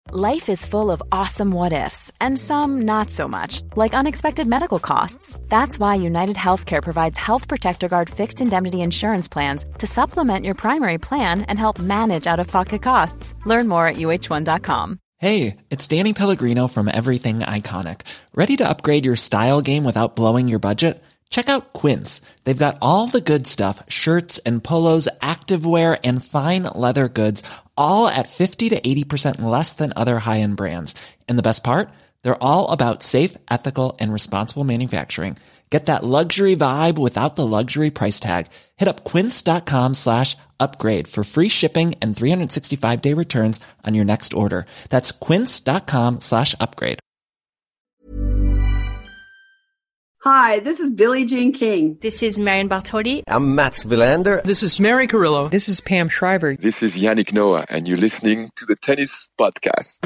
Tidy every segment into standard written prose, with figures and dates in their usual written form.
Life is full of awesome what-ifs, and some not so much, like unexpected medical costs. That's why United Healthcare provides Health Protector Guard fixed indemnity insurance plans to supplement your primary plan and help manage out-of-pocket costs. Learn more at uh1.com. Hey, it's Danny Pellegrino from Everything Iconic. Ready to upgrade your style game without blowing your budget? Check out Quince. They've got all the good stuff, shirts and polos, activewear, and fine leather goods, all at 50 to 80% less than other high-end brands. And the best part? They're all about safe, ethical, and responsible manufacturing. Get that luxury vibe without the luxury price tag. Hit up quince.com/upgrade for free shipping and 365-day returns on your next order. That's quince.com/upgrade. Hi, this is Billie Jean King. This is Marion Bartoli. I'm Mats Wilander. This is Mary Carrillo. This is Pam Shriver. This is Yannick Noah, and you're listening to the Tennis Podcast.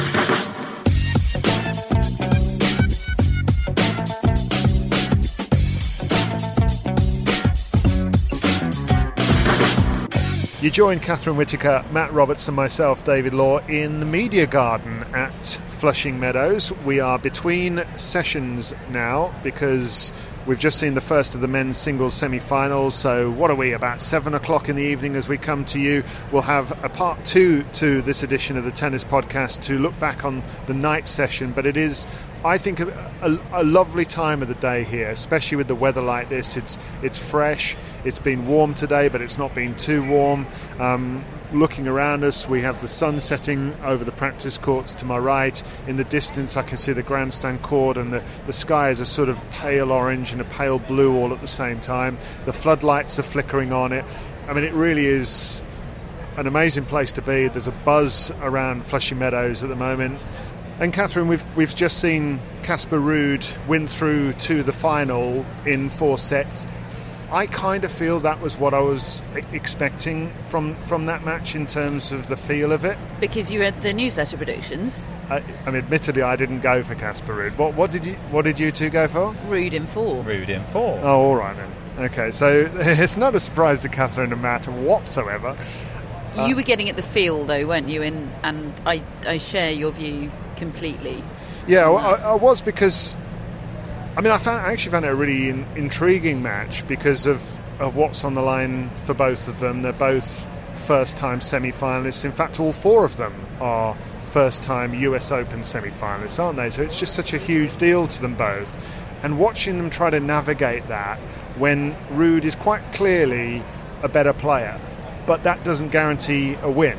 You join Catherine Whitaker, Matt Roberts and myself, David Law, in the Media Garden at Flushing Meadows. We are between sessions now because we've just seen the first of the men's singles semi-finals. So what are we, about 7 o'clock in the evening as we come to you? We'll have a part 2 to this edition of the Tennis Podcast to look back on the night session. But it is, I think, a lovely time of the day here, especially with the weather like this. It's fresh. It's been warm today, but it's not been too warm. Looking around us, we have the sun setting over the practice courts to my right. In the distance, I can see the grandstand court, and the sky is a sort of pale orange and a pale blue all at the same time. The floodlights are flickering on it. I mean, it really is an amazing place to be. There's a buzz around Flushing Meadows at the moment. And Catherine, we've just seen Casper Ruud win through to the final in 4 sets. I kind of feel that was what I was expecting from that match in terms of the feel of it. Because you read the newsletter predictions. I mean, admittedly, I didn't go for Casper Ruud. What did you two go for? Ruud in 4. Ruud in 4. Oh, all right then. Okay, so it's not a surprise to Catherine and Matt whatsoever. You were getting at the feel, though, weren't you? And I share your view completely. Yeah, I was, because I mean, I actually found it a really intriguing match because of what's on the line for both of them. They're both first-time semi-finalists. In fact, all 4 of them are first-time US Open semi-finalists, aren't they? So it's just such a huge deal to them both. And watching them try to navigate that when Ruud is quite clearly a better player, but that doesn't guarantee a win.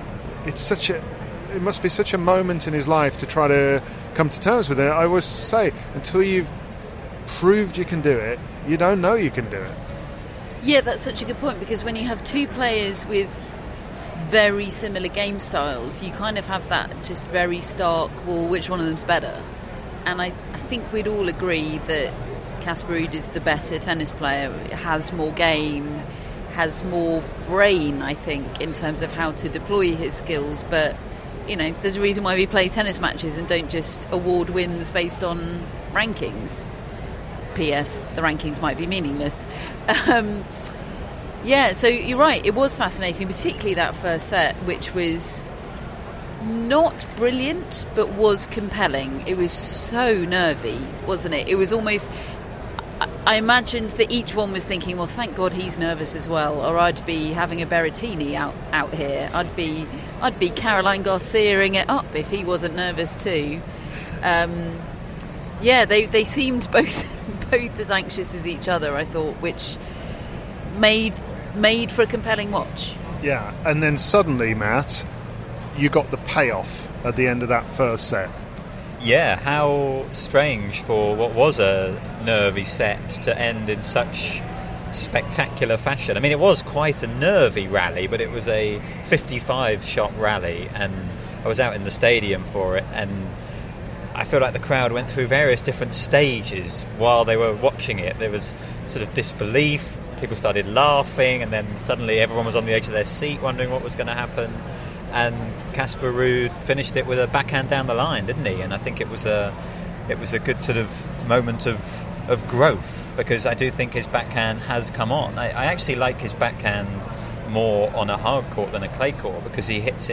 It must be such a moment in his life to try to come to terms with it. I always say, until you've proved you can do it, you don't know you can do it. Yeah, that's such a good point, because when you have 2 players with very similar game styles, you kind of have that just very stark, well, which one of them's better? And I think we'd all agree that Casper Ruud is the better tennis player, has more game, has more brain, I think, in terms of how to deploy his skills. But, you know, there's a reason why we play tennis matches and don't just award wins based on rankings. P.S. the rankings might be meaningless. Yeah, so you're right, it was fascinating, particularly that first set, which was not brilliant, but was compelling. It was so nervy, wasn't it? It was almost... I imagined that each one was thinking, well, thank God he's nervous as well, or I'd be having a Berrettini out here. I'd be Caroline Garcia-ing it up if he wasn't nervous too. Yeah, they seemed both as anxious as each other, I thought, which made for a compelling watch. Yeah, and then suddenly, Matt, you got the payoff at the end of that first set. Yeah, how strange for what was a nervy set to end in such spectacular fashion. I mean, it was quite a nervy rally, but it was a 55-shot rally, and I was out in the stadium for it, and I feel like the crowd went through various different stages while they were watching it. There was sort of disbelief, people started laughing, and then suddenly everyone was on the edge of their seat wondering what was going to happen. And Casper Ruud finished it with a backhand down the line, didn't he? And I think it was a good sort of moment of growth, because I do think his backhand has come on. I actually like his backhand more on a hard court than a clay court, because he hits it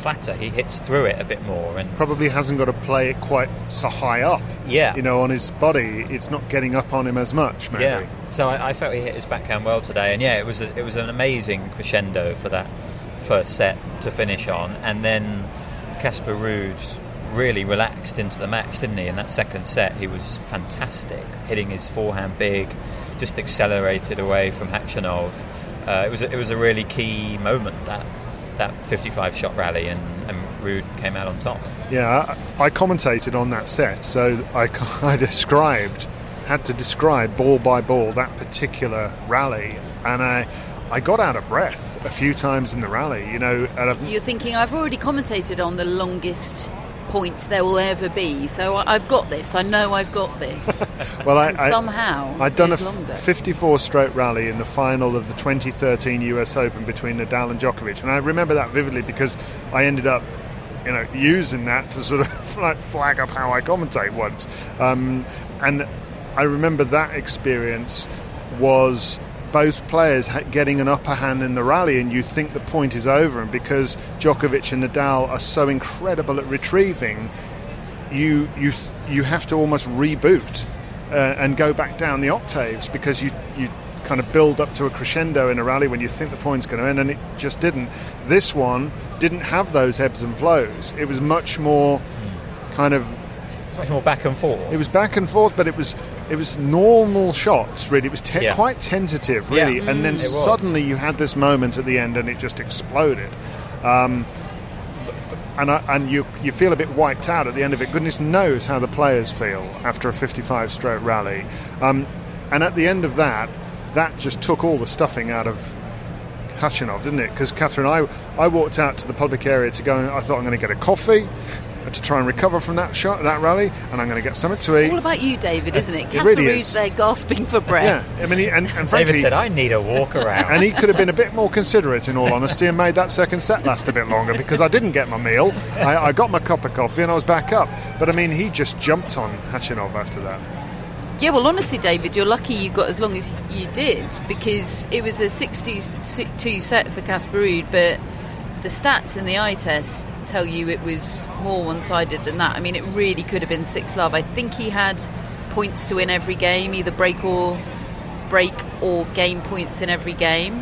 flatter. He hits through it a bit more, and probably hasn't got to play it quite so high up. Yeah, on his body, it's not getting up on him as much. Maybe. Yeah, so I felt he hit his backhand well today, and it was an amazing crescendo for that first set to finish on, and then Casper Ruud really relaxed into the match, didn't he? In that second set, he was fantastic, hitting his forehand big, just accelerated away from Khachanov. It was a really key moment, that 55-shot rally, and Ruud came out on top. Yeah, I commentated on that set, so I had to describe ball by ball that particular rally, and I got out of breath a few times in the rally. You're thinking, I've already commentated on the longest point there will ever be, so I've got this. I know I've got this. Well, I'd done a 54-stroke rally in the final of the 2013 US Open between Nadal and Djokovic, and I remember that vividly because I ended up using that to sort of flag up how I commentate once, and I remember that experience was both players getting an upper hand in the rally, and you think the point is over, and because Djokovic and Nadal are so incredible at retrieving, you have to almost reboot and go back down the octaves, because you kind of build up to a crescendo in a rally when you think the point's going to end, and it just didn't. This one didn't have those ebbs and flows. It was much more kind of... It's much more back and forth. It was back and forth, but it was normal shots, really. It was quite tentative, really. Yeah. And then suddenly you had this moment at the end, and it just exploded. And you feel a bit wiped out at the end of it. Goodness knows how the players feel after a 55-stroke rally. And at the end of that just took all the stuffing out of Khachanov, didn't it? Because Catherine, I walked out to the public area to go, and I thought I'm going to get a coffee to try and recover from that rally, and I'm going to get something to eat. All about you, David, isn't it? Casper really Ruud's there gasping for breath. Yeah, I mean, and frankly, David said, I need a walk around. And he could have been a bit more considerate, in all honesty, and made that second set last a bit longer, because I didn't get my meal. I got my cup of coffee and I was back up. But I mean, he just jumped on Khachanov after that. Yeah, well, honestly, David, you're lucky you got as long as you did, because it was a 6-2 set for Casper Ruud, but the stats in the eye test tell you it was more one-sided than that. I mean, it really could have been 6-love. I think he had points to win every game, either break or game points in every game.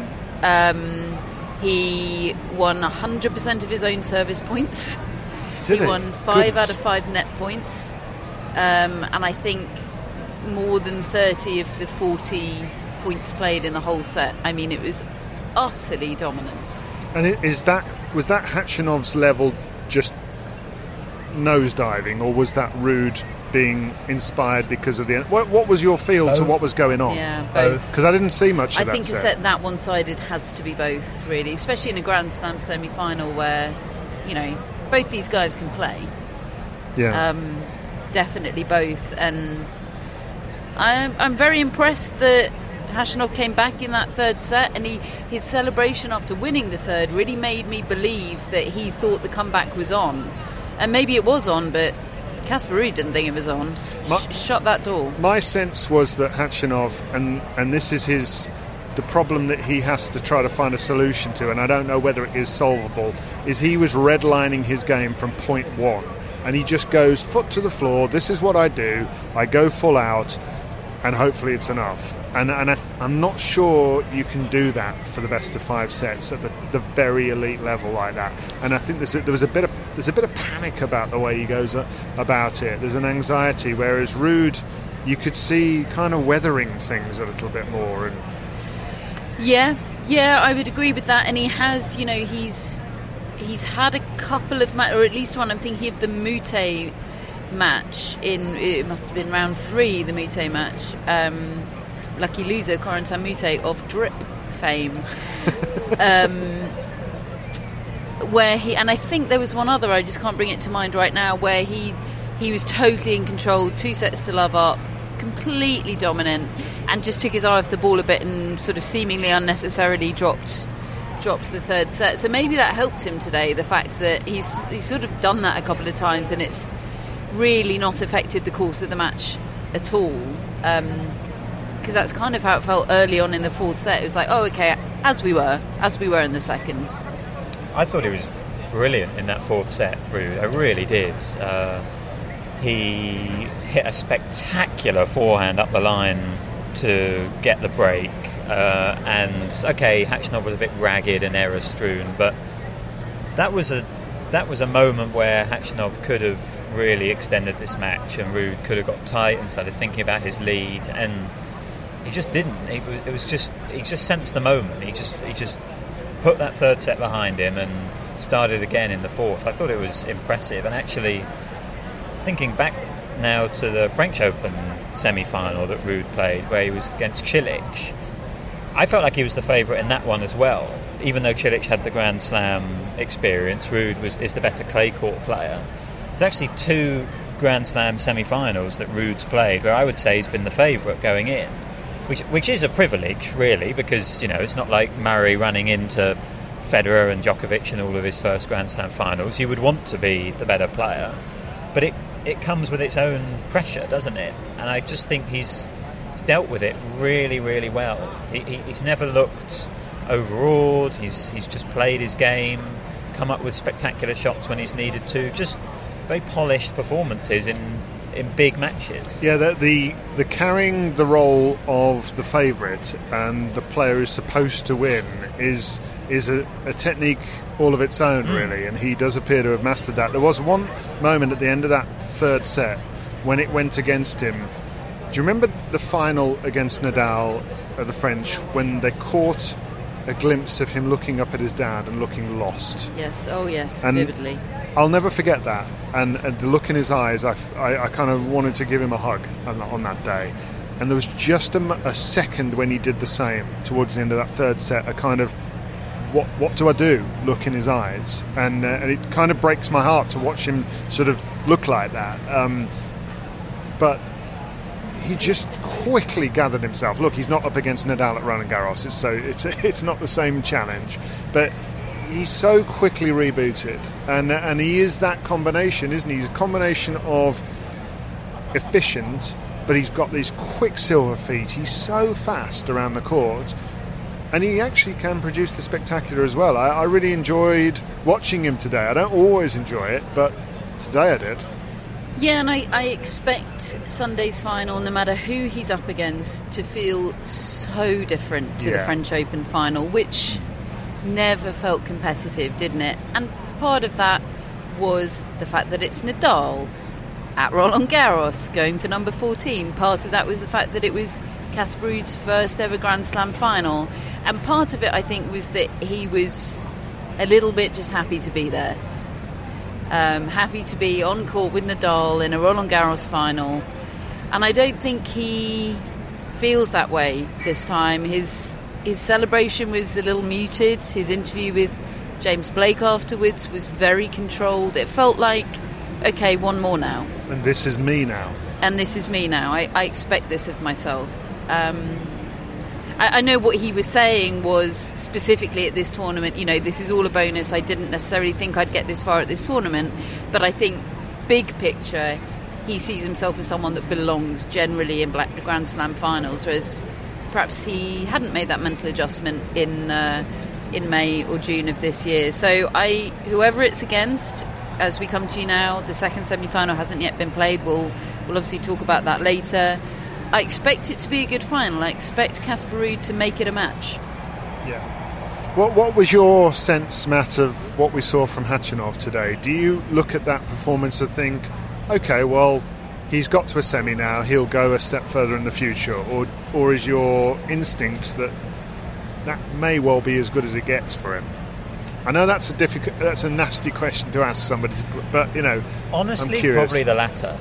He won 100% of his own service points. He won 5 out of 5 net points, and I think more than 30 of the 40 points played in the whole set. I mean, it was utterly dominant. And was that Khachanov's level just nosediving, or was that Ruud being inspired because of the end? What was your feel to what was going on? Yeah, both. Because I didn't see much of that. I think a set that one-sided has to be both, really, especially in a Grand Slam semi-final where, both these guys can play. Yeah. Definitely both. And I'm very impressed that Khachanov came back in that third set, and his celebration after winning the third really made me believe that he thought the comeback was on. And maybe it was on, but Casper Ruud didn't think it was on. Shut that door. My sense was that Khachanov, and this is the problem that he has to try to find a solution to, and I don't know whether it is solvable, is he was redlining his game from point one. And he just goes foot to the floor, this is what I do, I go full out, and hopefully it's enough. And I'm not sure you can do that for the best of 5 sets at the very elite level like that. And I think there's a bit of panic about the way he goes about it. There's an anxiety, whereas Ruud, you could see kind of weathering things a little bit more. And yeah, I would agree with that. And he has, he's had a couple of or at least one. I'm thinking of the Mute match it must have been round 3, the Mute match. Lucky loser, Corentin Moutet of Drip fame. Where and I think there was one other, I just can't bring it to mind right now, where he was totally in control, 2-0 up, completely dominant, and just took his eye off the ball a bit and sort of seemingly unnecessarily dropped the third set. So maybe that helped him today, the fact that he's sort of done that a couple of times and it's really not affected the course of the match at all. Because that's kind of how it felt early on in the fourth set. It was like, oh, okay, as we were in the second. I thought he was brilliant in that fourth set, Ruud. I really did. He hit a spectacular forehand up the line to get the break. And okay, Khachanov was a bit ragged and error-strewn, but that was a moment where Khachanov could have really extended this match, and Ruud could have got tight and started thinking about his lead, and he just didn't. He just sensed the moment. He just put that third set behind him and started again in the fourth. I thought it was impressive, and actually thinking back now to the French Open semi-final that Ruud played, where he was against Cilic, I felt like he was the favourite in that one as well. Even though Cilic had the Grand Slam experience, Ruud is the better clay court player. There's actually 2 Grand Slam semi-finals that Ruud's played where I would say he's been the favourite going in, which is a privilege, really, because it's not like Murray running into Federer and Djokovic in all of his first Grand Slam finals. You would want to be the better player, but it comes with its own pressure, doesn't it? And I just think he's dealt with it really, really well. He's never looked overawed. He's just played his game, come up with spectacular shots when he's needed to. Just very polished performances in big matches. Yeah, the carrying the role of the favourite and the player who's supposed to win is a technique all of its own, really, and he does appear to have mastered that. There was one moment at the end of that third set when it went against him. Do you remember the final against Nadal at the French, when they caught a glimpse of him looking up at his dad and looking lost? Yes, oh yes, and vividly. I'll never forget that, and the look in his eyes, I kind of wanted to give him a hug on that day. And there was just a second when he did the same towards the end of that third set, a kind of what do I do look in his eyes, and it kind of breaks my heart to watch him sort of look like that, but he just quickly gathered himself. Look, he's not up against Nadal at Roland Garros, so it's not the same challenge, but he's so quickly rebooted, and he is that combination, isn't he? He's a combination of efficient, but he's got these quick silver feet. He's so fast around the court, and he actually can produce the spectacular as well. I really enjoyed watching him today. I don't always enjoy it, but today I did. Yeah, and I expect Sunday's final, no matter who he's up against, to feel so different to the French Open final, which never felt competitive, didn't it? And part of that was the fact that it's Nadal at Roland Garros going for number 14. Part of that was the fact that it was Casper Ruud's first ever Grand Slam final, and part of it, I think, was that he was a little bit just happy to be there, happy to be on court with Nadal in a Roland Garros final. And I don't think he feels that way this time. His celebration was a little muted. His interview with James Blake afterwards was very controlled. It felt like, okay, one more now. And this is me now. I expect this of myself. I know what he was saying was specifically at this tournament, this is all a bonus. I didn't necessarily think I'd get this far at this tournament, but I think big picture, he sees himself as someone that belongs generally in Grand Slam finals, whereas perhaps he hadn't made that mental adjustment in May or June of this year. So whoever it's against, as we come to you now, the second semi-final hasn't yet been played. We'll obviously talk about that later. I expect it to be a good final. I expect Casper Ruud to make it a match. Yeah. What was your sense, Matt, of what we saw from Khachanov today? Do you look at that performance and think, okay, well, he's got to a semi now, he'll go a step further in the future, or is your instinct that may well be as good as it gets for him? I know that's a nasty question to ask somebody, but honestly, I'm curious. Probably the latter.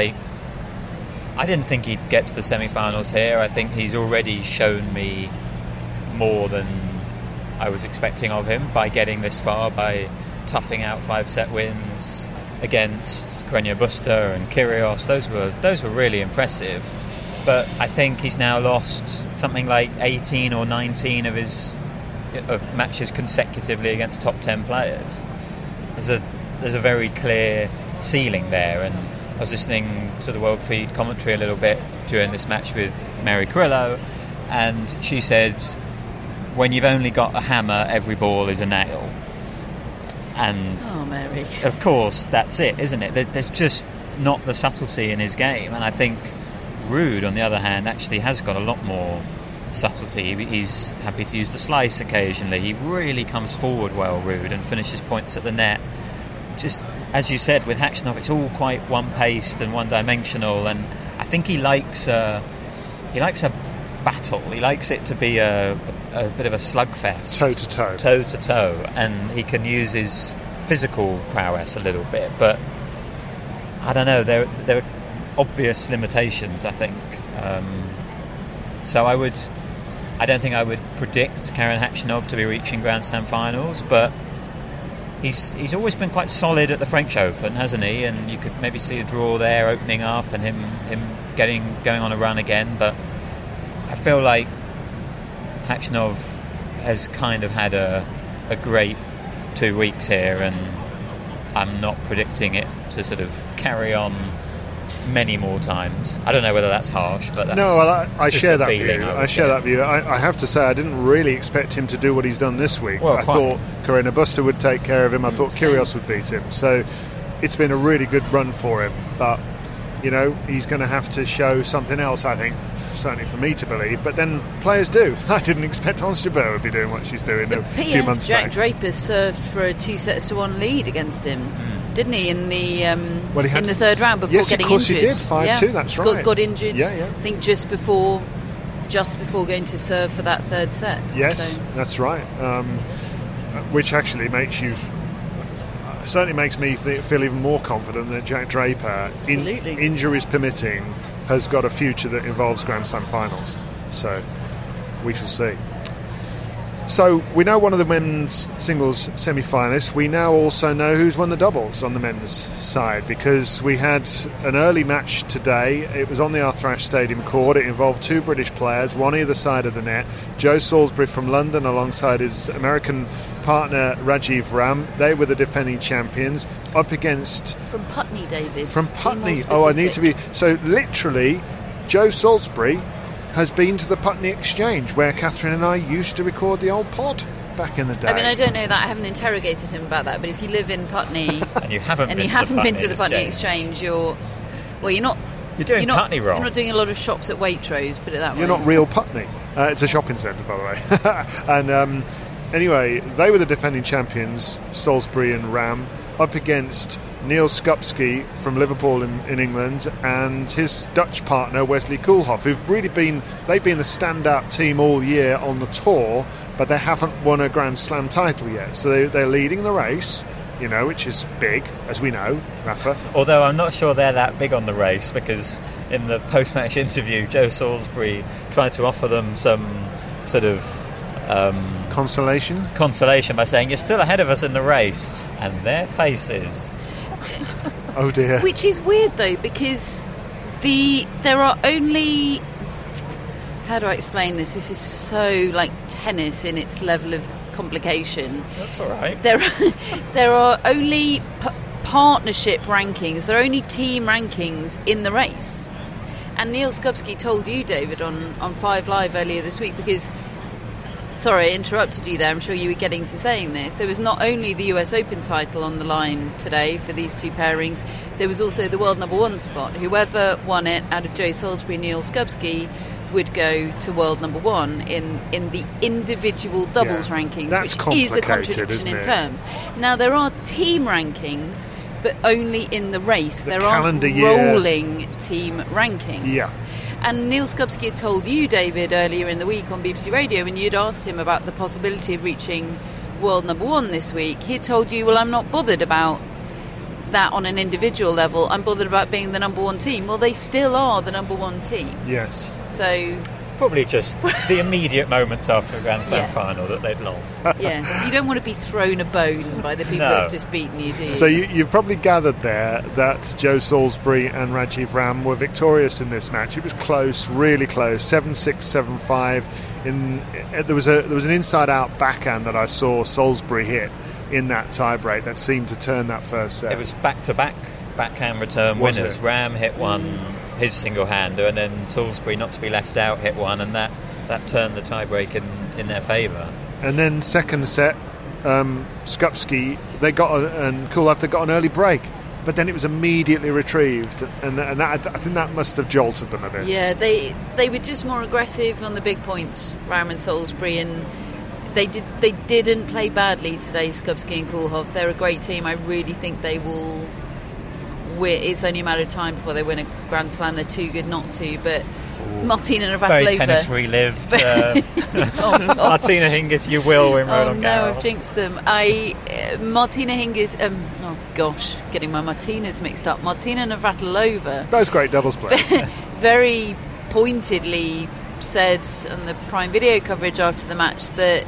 I didn't think he'd get to the semi-finals here. I think he's already shown me more than I was expecting of him by getting this far, by toughing out 5-set wins against Carreño Busta and Kyrgios. Those were really impressive. But I think he's now lost something like 18 or 19 of his matches consecutively against top 10 players. There's a very clear ceiling there, and I was listening to the World Feed commentary a little bit during this match with Mary Carrillo, and she said, when you've only got a hammer, every ball is a nail. And Oh, Mary. of course, that's it, isn't it? There's just not the subtlety in his game, and I think Ruud, on the other hand, actually has got a lot more subtlety. He's happy to use the slice occasionally. He really comes forward well, Ruud, and finishes points at the net. Just as you said, with Khachanov, it's all quite one-paced and one-dimensional, and I think he likes a battle. He likes it to be a bit of a slugfest, toe to toe, and he can use his physical prowess a little bit. But I don't know. There are obvious limitations, I think. So I don't think I would predict Karen Khachanov to be reaching Grand Slam finals, but he's always been quite solid at the French Open, hasn't he? And you could maybe see a draw there opening up and him going on a run again. But I feel like Khachanov has kind of had a great 2 weeks here, and I'm not predicting it to sort of carry on many more times. I don't know whether that's harsh, but that's, I share that view. That view. I have to say, I didn't really expect him to do what he's done this week. I thought Carreño Busta would take care of him. I thought Kyrgios would beat him. So it's been a really good run for him. But, you know, he's going to have to show something else, I think, certainly for me to believe. But then players do. I didn't expect Ons Jabeur would be doing what she's doing a few months back. Jack Draper served for a 2-1 lead against him. Didn't he, in the third round before getting injured? Yes, of course he did. 5-2, that's right. Got injured, yeah. I think, just before going to serve for that third set. Yes, that's right. Which actually certainly makes me feel even more confident that Jack Draper, injuries permitting, has got a future that involves Grand Slam finals. So we shall see. So we know one of the men's singles semi-finalists. We now also know who's won the doubles on the men's side, because we had an early match today. It was on the Arthur Ashe Stadium court. It involved two British players, one either side of the net. Joe Salisbury from London alongside his American partner Rajiv Ram. They were the defending champions, up against... From Putney, David. From Putney. I need to be... So literally, Joe Salisbury has been to the Putney Exchange, where Catherine and I used to record the old pod back in the day. I mean, I don't know that. I haven't interrogated him about that, but if you live in Putney and you haven't been to the Putney Exchange, you're not doing Putney wrong. You're not doing a lot of shops at Waitrose, put it that way. You're not real Putney. It's a shopping centre, by the way. And anyway, they were the defending champions, Salisbury and Ram, up against Neil Skupski from Liverpool in England and his Dutch partner Wesley Koolhof, who've really been the standout team all year on the tour, but they haven't won a Grand Slam title yet. So they're leading the race, you know, which is big, as we know, Rafa. Although I'm not sure they're that big on the race, because in the post-match interview, Joe Salisbury tried to offer them some sort of consolation by saying, you're still ahead of us in the race, and their faces. Oh dear. Which is weird though, because there are only, how do I explain this? This is so like tennis in its level of complication. That's all right. There are only partnership rankings. There are only team rankings in the race. And Neil Skupski told you, David, on 5 Live earlier this week, because... Sorry, I interrupted you there. I'm sure you were getting to saying this. There was not only the US Open title on the line today for these two pairings, there was also the world number one spot. Whoever won it out of Joe Salisbury and Neil Skupski would go to world number one in the individual doubles rankings, which is a contradiction in terms. Now, there are team rankings, but only in the race. There aren't rolling team rankings. Yeah. And Neil Skupski had told you, David, earlier in the week on BBC Radio, when you'd asked him about the possibility of reaching world number one this week, he told you, well, I'm not bothered about that on an individual level. I'm bothered about being the number one team. Well, they still are the number one team. Yes. So... Probably just the immediate moments after a Grand Slam final that they'd lost. Yes, you don't want to be thrown a bone by the people that have just beaten you, do you? So you've probably gathered there that Joe Salisbury and Rajiv Ram were victorious in this match. It was close, really close, 7-6, 7-5. There was an inside-out backhand that I saw Salisbury hit in that tie-break that seemed to turn that first set. It was back-to-back backhand return winners. Ram hit one, his single-hander, and then Salisbury, not to be left out, hit one, and that turned the tie-break in their favour. And then second set, Skupski, and Koolhof, they got an early break, but then it was immediately retrieved, and that, I think that must have jolted them a bit. Yeah, they were just more aggressive on the big points, Ram and Salisbury, and they didn't play badly today, Skupski and Koolhof. They're a great team. I really think they will win. It's only a matter of time before they win a Grand Slam. They're too good not to, but Martina Navratilova. Very tennis relived. Martina Hingis, you will win Roland Garros. No, I've jinxed them. Martina Hingis. Getting my Martinas mixed up. Martina Navratilova. Both great doubles players. Very pointedly said on the Prime Video coverage after the match that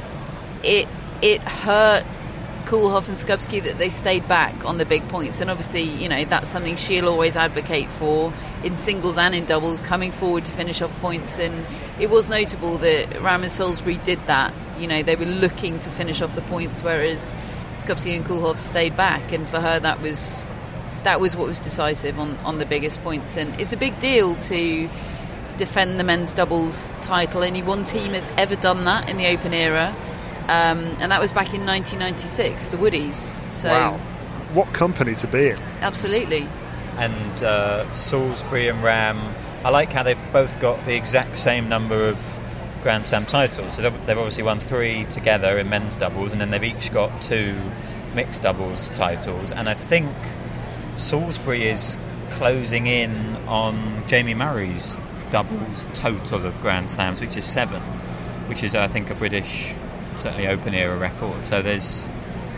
it hurt Koolhof and Skupski that they stayed back on the big points, and obviously, that's something she'll always advocate for in singles and in doubles, coming forward to finish off points. And it was notable that Ram and Salisbury did that. They were looking to finish off the points, whereas Skupski and Koolhof stayed back, and for her that was what was decisive on the biggest points. And it's a big deal to defend the men's doubles title. Only one team has ever done that in the Open era. And that was back in 1996, the Woodies. So, wow, what company to be in. Absolutely. And Salisbury and Ram, I like how they've both got the exact same number of Grand Slam titles. So they've obviously won 3 together in men's doubles, and then they've each got 2 mixed doubles titles. And I think Salisbury is closing in on Jamie Murray's doubles total of Grand Slams, which is 7, which is, I think, a British, certainly Open era record. So he's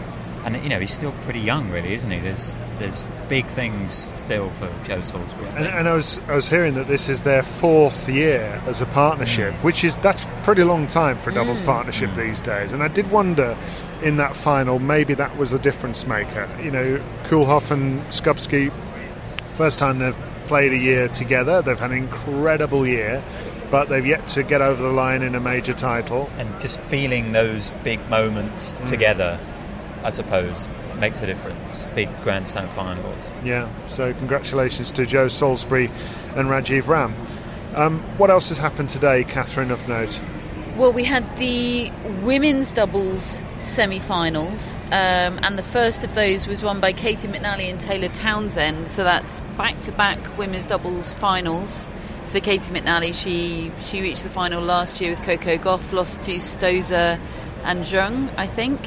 still pretty young, really, isn't he? There's big things still for Joe Salisbury. And I was hearing that this is their 4th year as a partnership, that's pretty long time for a doubles partnership these days. And I did wonder in that final, maybe that was a difference maker. Koolhof and Skupski, first time they've played a year together. They've had an incredible year, but they've yet to get over the line in a major title. And just feeling those big moments together, I suppose, makes a difference. Big Grand Slam finals. Yeah, so congratulations to Joe Salisbury and Rajiv Ram. What else has happened today, Catherine, of note? Well, we had the women's doubles semi-finals, and the first of those was won by Katie McNally and Taylor Townsend. So that's back-to-back women's doubles finals for Katie McNally. She reached the final last year with Coco Gauff, lost to Stosur and Zheng, I think.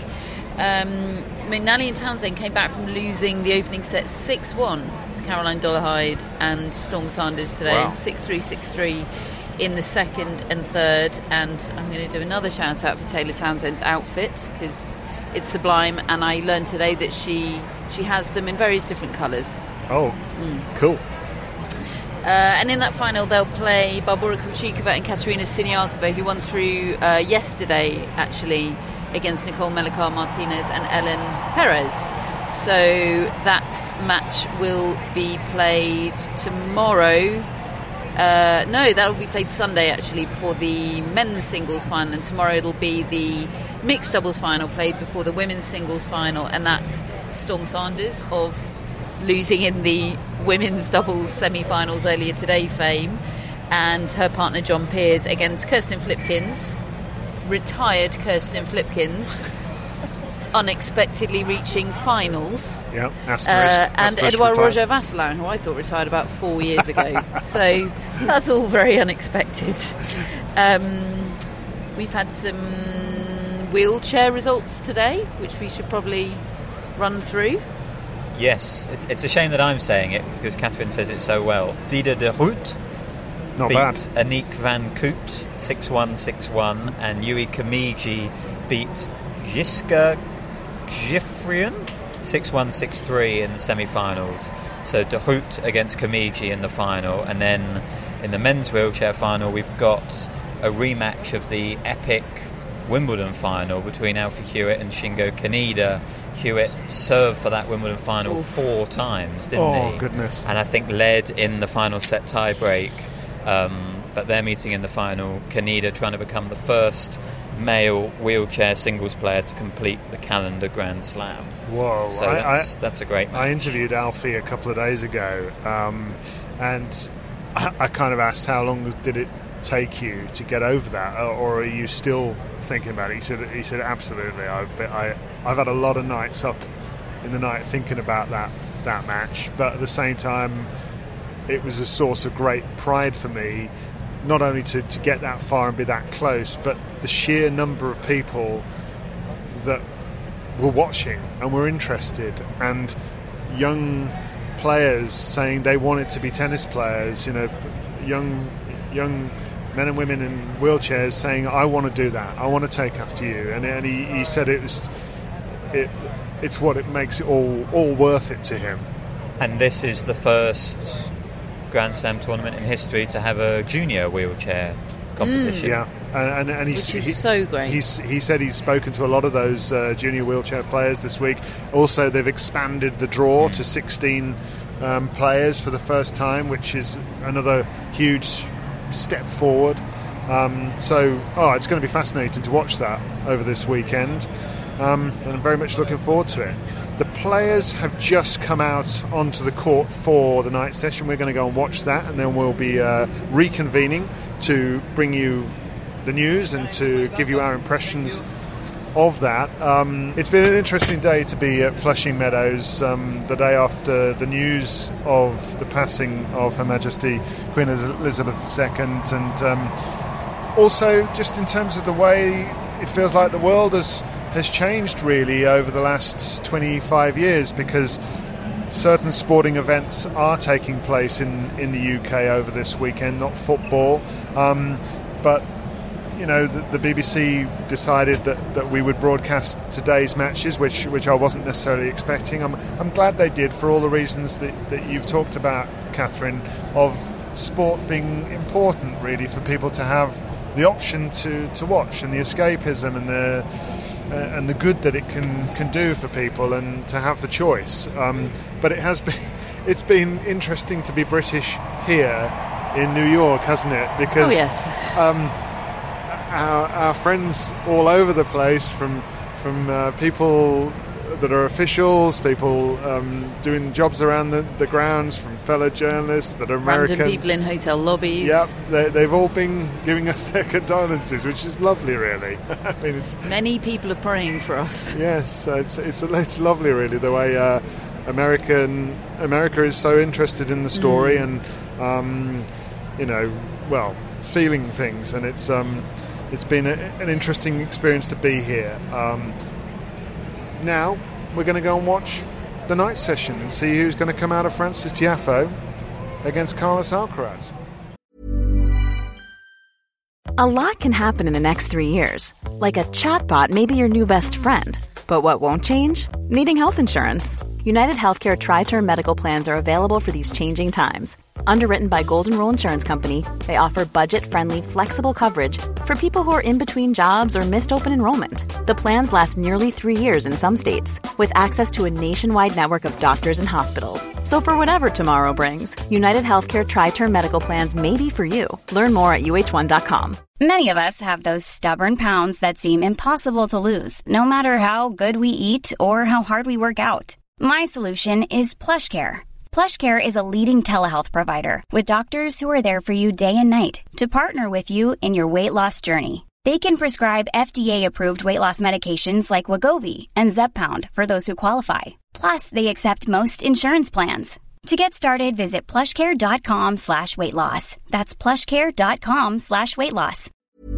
McNally and Townsend came back from losing the opening set 6-1 to Caroline Dollarhide and Storm Sanders today. Wow. 6-3, 6-3 in the second and third. And I'm going to do another shout out for Taylor Townsend's outfit, because it's sublime, and I learned today that she has them in various different colours. Oh, cool. And in that final they'll play Barbora Krejcikova and Katerina Siniakova, who won through yesterday actually against Nicole Melichar Martinez and Ellen Perez. So that match will be played tomorrow. No, that will be played Sunday actually, before the men's singles final, and tomorrow it'll be the mixed doubles final played before the women's singles final, and that's Storm Sanders of losing in the women's doubles semi-finals earlier today fame, and her partner John Peers against Kirsten Flipkins, retired Kirsten Flipkins, unexpectedly reaching finals. Yeah, and Edouard Roger Vasselin, who I thought retired about 4 years ago. So that's all very unexpected. We've had some wheelchair results today, which we should probably run through. Yes, it's a shame that I'm saying it, because Catherine says it so well. Dida de Roet beat Aniek van Koot 6-1, 6-1, and Yui Kamiji beat Jiska Gifrian 6-1, 6-3 in the semi-finals. So de Roet against Kamiji in the final, and then in the men's wheelchair final we've got a rematch of the epic Wimbledon final between Alfie Hewitt and Shingo Kaneda. Hewitt served for that Wimbledon final 4 times, didn't he? Oh, goodness. And I think led in the final set tie-break. But they're meeting in the final. Kaneda trying to become the first male wheelchair singles player to complete the calendar Grand Slam. Whoa. So that's a great match. I interviewed Alfie a couple of days ago, and I kind of asked how long did it take you to get over that, or are you still thinking about it? He said absolutely. I've had a lot of nights up in the night thinking about that match, but at the same time it was a source of great pride for me, not only to get that far and be that close, but the sheer number of people that were watching and were interested, and young players saying they wanted to be tennis players, young men and women in wheelchairs saying, I want to do that, I want to take after you. And he said it's what it makes it all worth it to him. And this is the first Grand Slam tournament in history to have a junior wheelchair competition. Yeah, and which is so great. He said he's spoken to a lot of those junior wheelchair players this week. Also, they've expanded the draw to 16 players for the first time, which is another huge step forward. So it's going to be fascinating to watch that over this weekend, and I'm very much looking forward to it. The players have just come out onto the court for the night session. We're going to go and watch that, and then we'll be reconvening to bring you the news and to give you our impressions of that. It's been an interesting day to be at Flushing Meadows, the day after the news of the passing of Her Majesty Queen Elizabeth II, and also just in terms of the way it feels like the world has changed really over the last 25 years, because certain sporting events are taking place in the UK over this weekend, not football, but the BBC decided that we would broadcast today's matches, which I wasn't necessarily expecting. I'm glad they did, for all the reasons that you've talked about, Catherine, of sport being important really for people to have the option to watch, and the escapism and the good that it can do for people, and to have the choice. But it's been interesting to be British here in New York, hasn't it? Because our friends all over the place, from people that are officials, people doing jobs around the grounds, from fellow journalists that are American. Random people in hotel lobbies. Yep, they've all been giving us their condolences, which is lovely, really. I mean, many people are praying for us. Yes, it's lovely, really, the way America is so interested in the story and feeling things, and it's been an interesting experience to be here. Now we're going to go and watch the night session and see who's going to come out of Frances Tiafoe against Carlos Alcaraz. A lot can happen in the next 3 years. Like a chatbot may be your new best friend. But what won't change? Needing health insurance. United Healthcare Tri-Term Medical Plans are available for these changing times. Underwritten by Golden Rule Insurance Company, they offer budget-friendly, flexible coverage for people who are in between jobs or missed open enrollment. The plans last nearly 3 years in some states, with access to a nationwide network of doctors and hospitals. So for whatever tomorrow brings, United Healthcare Tri-Term Medical Plans may be for you. Learn more at uh1.com. Many of us have those stubborn pounds that seem impossible to lose, no matter how good we eat or how hard we work out. My solution is PlushCare. PlushCare is a leading telehealth provider with doctors who are there for you day and night to partner with you in your weight loss journey. They can prescribe FDA-approved weight loss medications like Wegovy and Zepbound for those who qualify. Plus, they accept most insurance plans. To get started, visit plushcare.com/weightloss. That's plushcare.com/weightloss.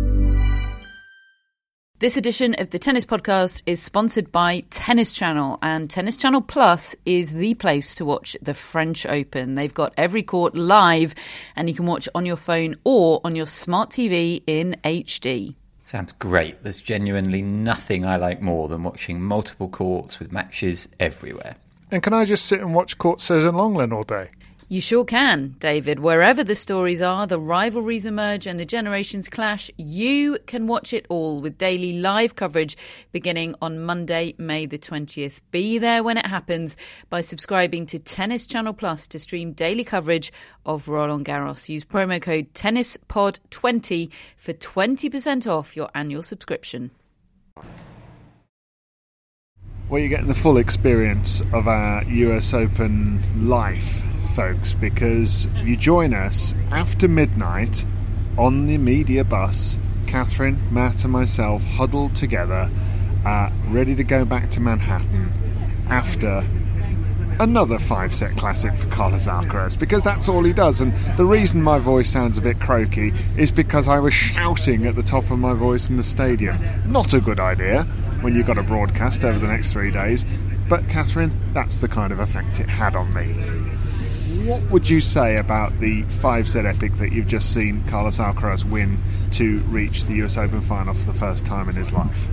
This edition of the Tennis Podcast is sponsored by Tennis Channel, and Tennis Channel Plus is the place to watch the French Open. They've got every court live, and you can watch on your phone or on your smart TV in HD. Sounds great. There's genuinely nothing I like more than watching multiple courts with matches everywhere. And can I just sit and watch Court Says in Longland all day? You sure can, David. Wherever the stories are, the rivalries emerge and the generations clash, you can watch it all with daily live coverage beginning on Monday, May the 20th. Be there when it happens by subscribing to Tennis Channel Plus to stream daily coverage of Roland Garros. Use promo code TennisPod20 for 20% off your annual subscription. Well, you're getting the full experience of our US Open life, folks, because you join us after midnight on the media bus, Catherine, Matt and myself huddled together, ready to go back to Manhattan after another 5-set classic for Carlos Alcaraz, because that's all he does. And the reason my voice sounds a bit croaky is because I was shouting at the top of my voice in the stadium. Not a good idea when you've got a broadcast over the next 3 days, but Catherine, that's the kind of effect it had on me. What would you say about the 5-set epic that you've just seen Carlos Alcaraz win to reach the US Open final for the first time in his life?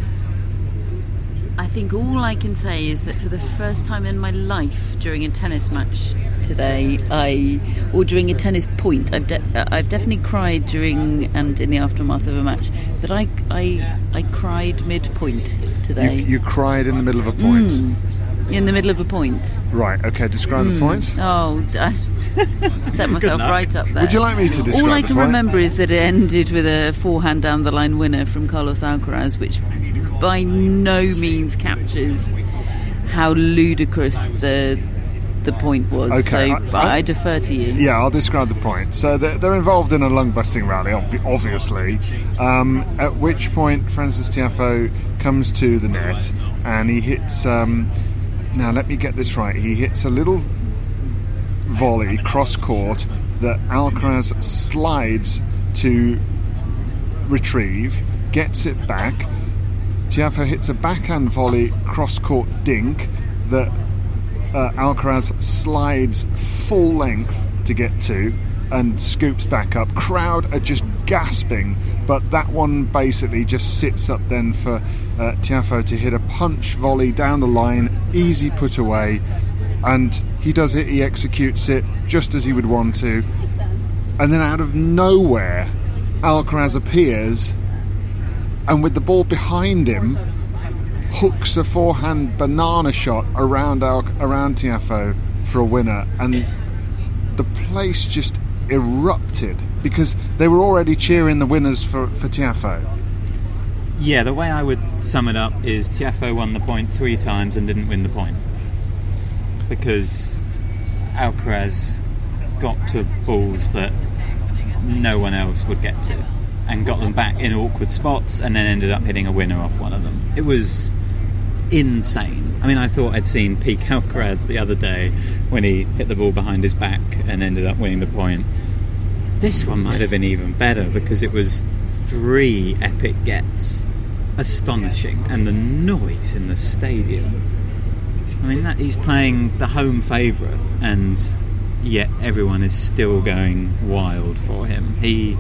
I think all I can say is that for the first time in my life during a tennis match today, or during a tennis point, I've definitely cried during and in the aftermath of a match, but I cried mid-point today. You cried in the middle of a point? In the middle of a point. Right, okay, describe the point. Oh, I set myself right up there. Would you like me to describe the point? All I can remember is that it ended with a forehand down the line winner from Carlos Alcaraz, which by no means captures how ludicrous the point was. Okay, so I defer to you. Yeah, I'll describe the point. So they're involved in a lung-busting rally, obviously, at which point Frances Tiafoe comes to the net and he hits... now, let me get this right. He hits a little volley cross-court that Alcaraz slides to retrieve, gets it back. Tiafoe hits a backhand volley cross-court dink that Alcaraz slides full length to get to and scoops back up. Crowd are just gasping, but that one basically just sits up then for Tiafoe to hit a punch volley down the line, easy put away, and he does it, he executes it just as he would want to, and then out of nowhere Alcaraz appears and with the ball behind him hooks a forehand banana shot around Tiafoe for a winner, and the place just erupted because they were already cheering the winners for Tiafoe. Yeah, the way I would sum it up is Tiafoe won the point 3 times and didn't win the point because Alcaraz got to balls that no one else would get to and got them back in awkward spots and then ended up hitting a winner off one of them. It was insane. I mean, I thought I'd seen peak Alcaraz the other day when he hit the ball behind his back and ended up winning the point. This one might have been even better because it was 3 epic gets. Astonishing. And the noise in the stadium. I mean, he's playing the home favourite and yet everyone is still going wild for him. He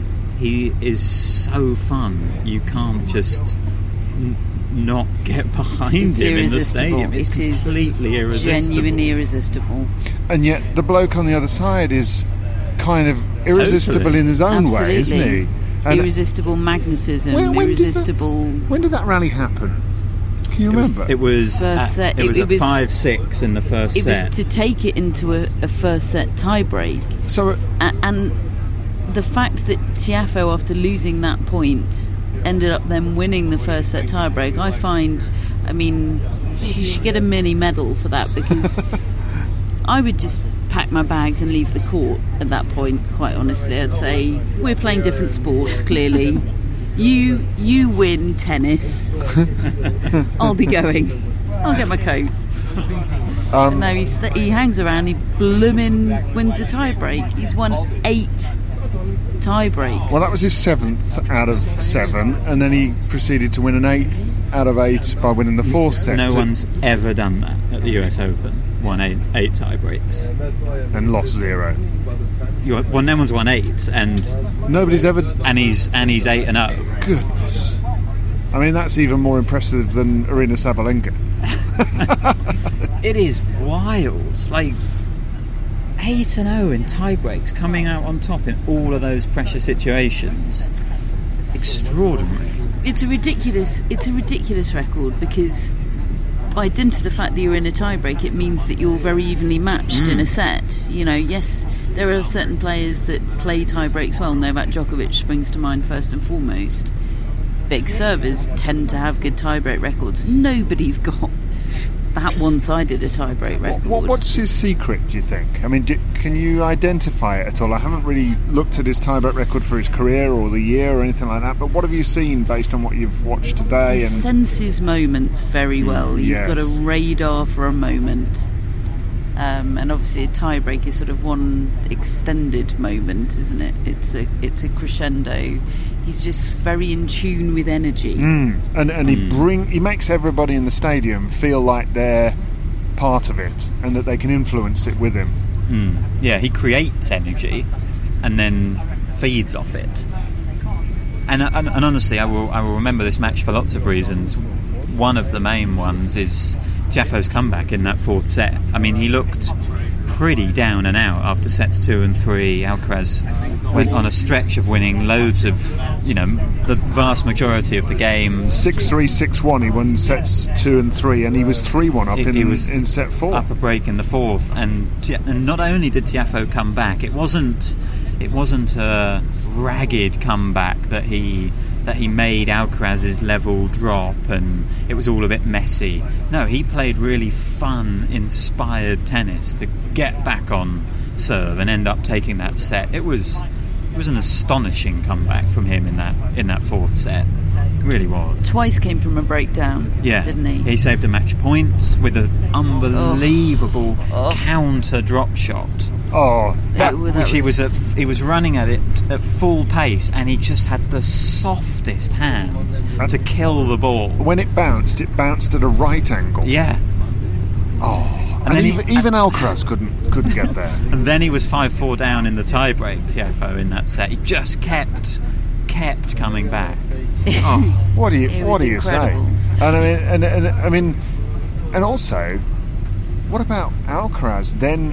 is so fun. You can't just not get behind him in the stadium. It's completely irresistible. Genuinely irresistible. And yet the bloke on the other side is kind of irresistible in his own way, isn't he? And irresistible magnetism. When did that rally happen? Can you remember? It was first set. It was a 5-6 in the first set. It was to take it into a first set tiebreak. So, and the fact that Tiafoe, after losing that point, ended up then winning the first set tiebreak, I find, I mean, she should get a mini medal for that because I would just pack my bags and leave the court at that point, quite honestly. I'd say, we're playing different sports, clearly. You win tennis. I'll be going. I'll get my coat. No, he hangs around, he bloomin' wins the tiebreak. He's won 8 tie-breaks. Well, that was his 7th out of 7, and then he proceeded to win an 8th out of 8 by winning the 4th set. No one's ever done that at the US Open. Won 8 tie-breaks. And lost 0. Well, no one's won 8, and nobody's ever... And he's 8-0. Goodness. I mean, that's even more impressive than Aryna Sabalenka. It is wild. Like... 8-0 in tie-breaks, coming out on top in all of those pressure situations. Extraordinary. It's a ridiculous record because by dint of the fact that you're in a tie-break, it means that you're very evenly matched in a set. You know, yes, there are certain players that play tie-breaks well. Novak Djokovic springs to mind first and foremost. Big servers tend to have good tie-break records. Nobody's got that one-sided a tie-break record. What's his secret, do you think? I mean, can you identify it at all? I haven't really looked at his tie-break record for his career or the year or anything like that, but what have you seen based on what you've watched today? He senses moments very well. He's got a radar for a moment. And obviously a tie-break is sort of one extended moment, isn't it? It's a crescendo. He's just very in tune with energy. And he makes everybody in the stadium feel like they're part of it and that they can influence it with him. Yeah, he creates energy and then feeds off it. And honestly, I will remember this match for lots of reasons. One of the main ones is Tiafoe's comeback in that fourth set. I mean, he looked pretty down and out after sets 2 and 3. Alcaraz went on a stretch of winning loads of, the vast majority of the games. 6-3, 6-1. He won sets 2 and 3, and he was 3-1 up in set 4. Up a break in the fourth, and not only did Tiafoe come back, it wasn't a ragged comeback that he made Alcaraz's level drop and it was all a bit messy. No, he played really fun, inspired tennis to get back on serve and end up taking that set. It was an astonishing comeback from him in that fourth set. It really was. Twice came from a breakdown, didn't he? He saved a match point with an unbelievable counter drop shot. He was running at it at full pace, and he just had the softest hands to kill the ball. When it bounced at a right angle. Yeah. And then even Alcaraz couldn't get there. And then he was 5-4 down in the tiebreak, Tiafoe, in that set. He just kept coming back. What do you say? And and also, what about Alcaraz then?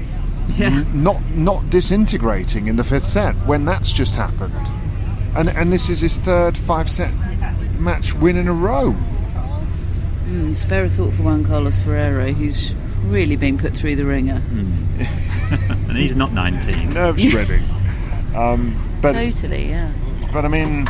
Not disintegrating in the fifth set when that's just happened, and this is his third 5-set match win in a row. Spare a thought for Juan Carlos Ferrero, who's really been put through the ringer. And he's not 19. Nerve shredding. Totally, yeah. But I mean,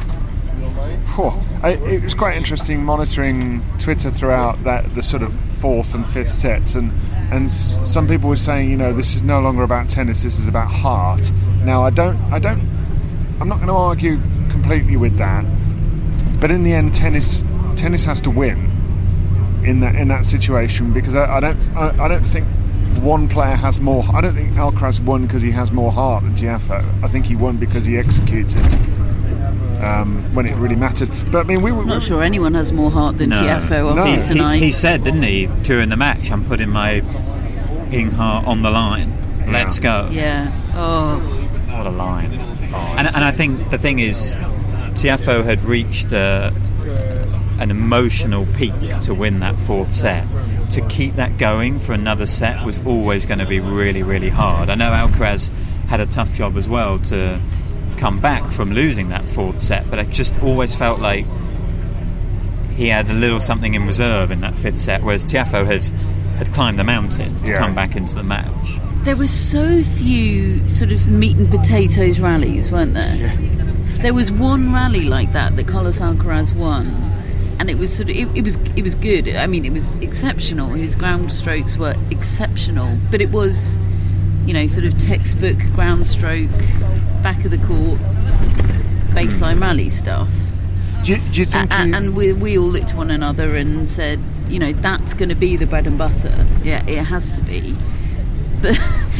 it was quite interesting monitoring Twitter throughout the sort of fourth and fifth sets, and some people were saying, this is no longer about tennis, this is about heart. Now, I'm not going to argue completely with that, but in the end, tennis has to win in that situation, because I don't think one player has more. I don't think Alcaraz won because he has more heart than Tiafoe. I think he won because he executed when it really mattered. But I mean, we were not sure anyone has more heart than Tiafoe tonight. He said, didn't he, during the match, I'm putting my heart on the line. Yeah. Let's go. Yeah. Oh, what a line. And I think the thing is, Tiafoe had reached an emotional peak to win that fourth set. To keep that going for another set was always going to be really, really hard. I know Alcaraz had a tough job as well to come back from losing that fourth set, but I just always felt like he had a little something in reserve in that fifth set, whereas Tiafoe had climbed the mountain to come back into the match. There were so few sort of meat and potatoes rallies, weren't there? Yeah. There was one rally like that Carlos Alcaraz won, and it was sort of it was good. I mean, it was exceptional. His ground strokes were exceptional, but it was, sort of textbook ground stroke, back of the court, baseline rally stuff. Do you think? And we all looked at one another and said, that's going to be the bread and butter. Yeah, it has to be. But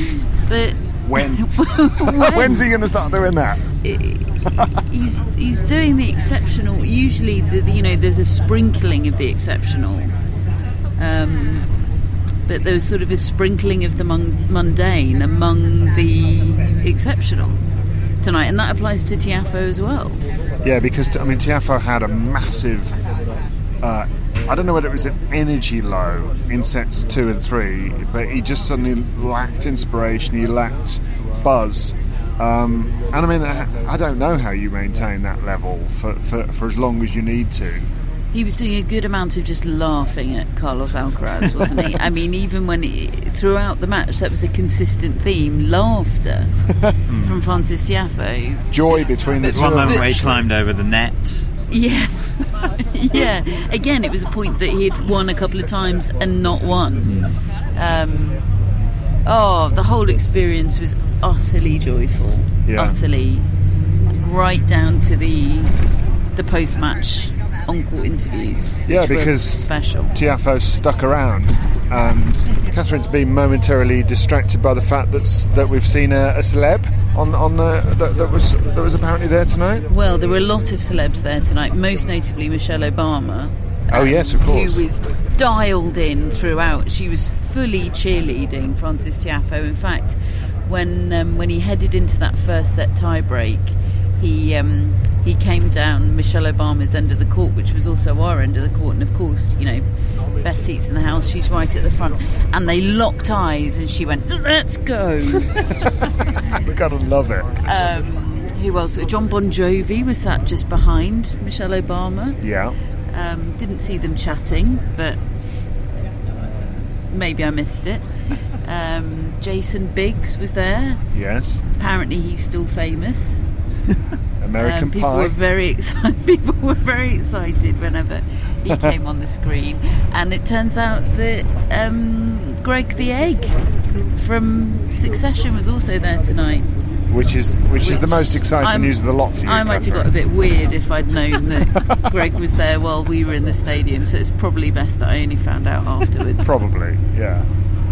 when's he going to start doing that? He's doing the exceptional. Usually, there's a sprinkling of the exceptional, but there's sort of a sprinkling of the mundane among the exceptional tonight, and that applies to Tiafoe as well. Yeah, because Tiafoe had a massive. I don't know whether it was an energy low in sets 2 and 3, but he just suddenly lacked inspiration, he lacked buzz. And I don't know how you maintain that level for as long as you need to. He was doing a good amount of just laughing at Carlos Alcaraz, wasn't he? I mean, even throughout the match, that was a consistent theme, laughter from Frances Tiafoe. Joy between the two. One moment where he climbed over the net. Yeah. Yeah, again, it was a point that he had won a couple of times and not won. The whole experience was utterly joyful. Utterly, right down to the post-match on-court interviews. Yeah, because special. Tiafoe stuck around, and Catherine's been momentarily distracted by the fact that we've seen a celeb that was apparently there tonight. Well, there were a lot of celebs there tonight, most notably Michelle Obama. Oh yes, of course. Who was dialed in throughout. She was fully cheerleading Frances Tiafoe. In fact, when he headed into that first set tie-break, he came down Michelle Obama's end of the court, which was also our end of the court, and of course, best seats in the house, she's right at the front, and they locked eyes and she went, "Let's go." Gotta love it. Who else? John Bon Jovi was sat just behind Michelle Obama. Yeah. Didn't see them chatting, but maybe I missed it. Jason Biggs was there. Yes. Apparently he's still famous. American people Pie. Were very excited. People were very excited whenever he came on the screen, and it turns out that Greg the Egg from Succession was also there tonight. Which is the most exciting news of the lot for you. I might have got a bit weird if I'd known that Greg was there while we were in the stadium, so it's probably best that I only found out afterwards. Probably, yeah.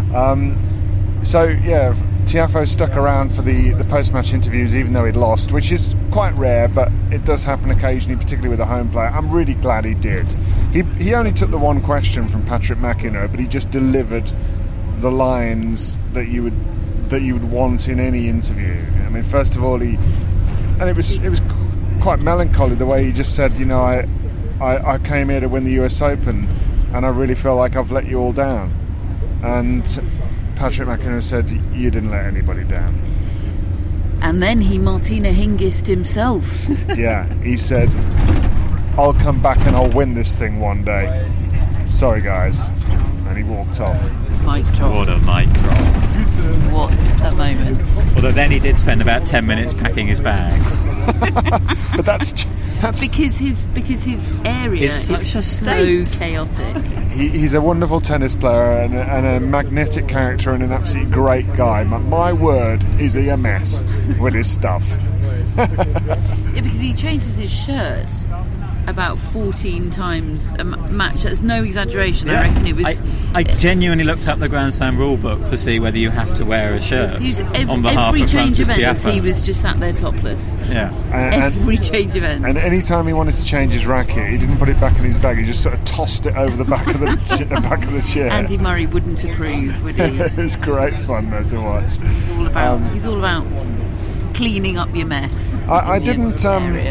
Tiafoe stuck around for the post-match interviews even though he'd lost, which is quite rare, but it does happen occasionally, particularly with a home player. I'm really glad he did. He only took the one question from Patrick McEnroe, but he just delivered the lines that you would want in any interview. I mean, first of all, it was quite melancholy the way he just said, I came here to win the US Open, and I really feel like I've let you all down. And Patrick McEnroe said, "You didn't let anybody down." And then he Martina Hingist himself. Yeah, he said, "I'll come back and I'll win this thing one day. Sorry, guys." And he walked off. Mic drop. What a mic drop. What a moment. Although then he did spend about 10 minutes packing his bags. But that's because his area is so chaotic. He's a wonderful tennis player and a magnetic character and an absolutely great guy. My word, is he a mess with his stuff. Yeah, because he changes his shirt about 14 times a match. That's no exaggeration. Yeah. I reckon it was. I genuinely looked up the Grand Slam rule book to see whether you have to wear a shirt. On behalf every of change Frances event, Tiafoe. he was just sat there topless. Yeah. Every change event. And any time he wanted to change his racket, he didn't put it back in his bag. He just sort of tossed it over the back of the chair. Andy Murray wouldn't approve, would he? It was great fun though to watch. He's all about cleaning up your mess. I didn't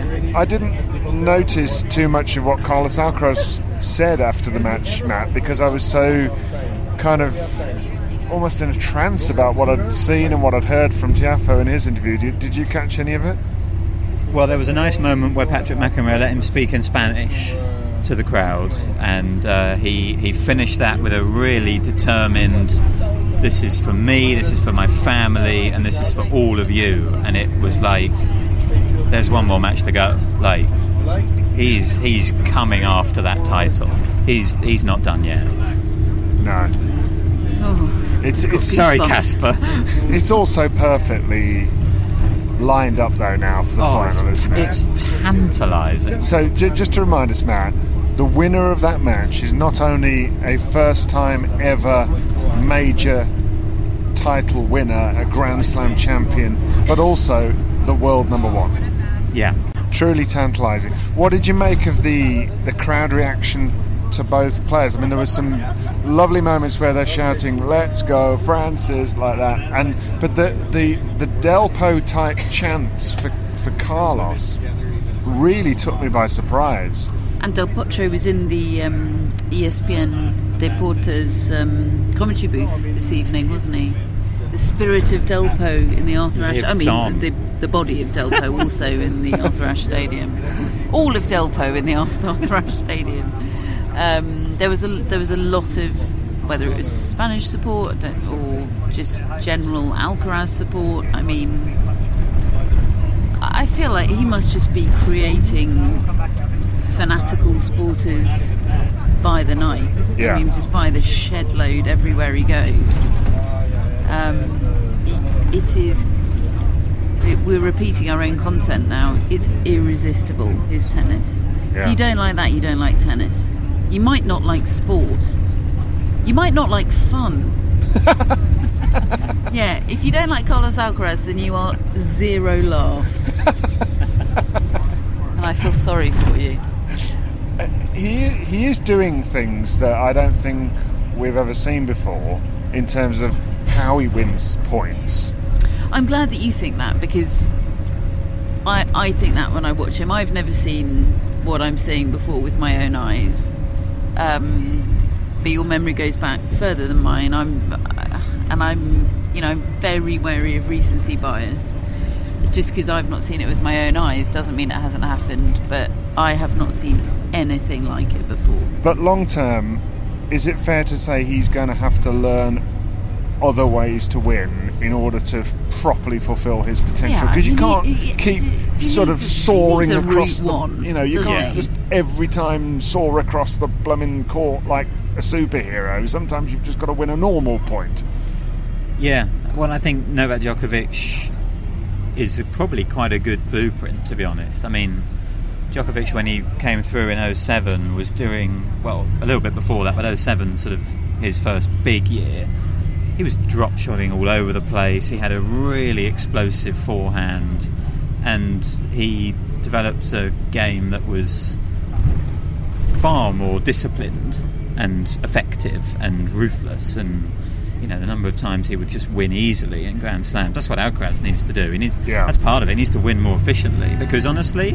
notice too much of what Carlos Alcaraz said after the match, Matt, because I was so kind of almost in a trance about what I'd seen and what I'd heard from Tiafoe in his interview. Did you catch any of it? Well, there was a nice moment where Patrick McEnroe let him speak in Spanish to the crowd, and he finished that with a really determined, "This is for me, this is for my family, and this is for all of you." And it was like, there's one more match to go. Like, he's coming after that title. He's not done yet. No. Oh, it's sorry, Casper. It's also perfectly lined up though now for the final, isn't it? It's tantalising. So just to remind us, Matt, the winner of that match is not only a first time ever major title winner, a Grand Slam champion, but also the world number one. Yeah. Truly tantalising. What did you make of the crowd reaction to both players? I mean, there was some lovely moments where they're shouting, "Let's go, Francis," like that. But the Delpo type chants for Carlos really took me by surprise. And Del Potro was in the ESPN Deportes commentary booth this evening, wasn't he? The spirit of Delpo in the Arthur Ashe. I mean, the body of Delpo also in the Arthur Ashe Stadium. All of Delpo in the Arthur Ashe Stadium. There was a lot of, whether it was Spanish support or just general Alcaraz support. I mean, I feel like he must just be creating fanatical sporters by the night. Yeah. I mean, just by the shed load everywhere he goes. We're repeating our own content now. It's irresistible, his tennis. Yeah. If you don't like that, you don't like tennis. You might not like sport. You might not like fun. Yeah, if you don't like Carlos Alcaraz, then you are zero laughs. And I feel sorry for you. He is doing things that I don't think we've ever seen before in terms of how he wins points. I'm glad that you think that, because I think that when I watch him. I've never seen what I'm seeing before with my own eyes. But your memory goes back further than mine. I'm very wary of recency bias. Just because I've not seen it with my own eyes doesn't mean it hasn't happened, but I have not seen anything like it before. But long term, is it fair to say he's going to have to learn other ways to win in order to properly fulfill his potential? Because you can't keep sort of soaring across the... You can't just every time soar across the blooming court like a superhero. Sometimes you've just got to win a normal point. Yeah, well, I think Novak Djokovic is probably quite a good blueprint, to be honest. I mean, Djokovic, when he came through in 2007, was doing, well, a little bit before that, but 2007, sort of his first big year, he was drop-shotting all over the place. He had a really explosive forehand, and he developed a game that was far more disciplined and effective and ruthless, and the number of times he would just win easily in Grand Slams. That's what Alcaraz needs to do. That's part of it. He needs to win more efficiently, because honestly,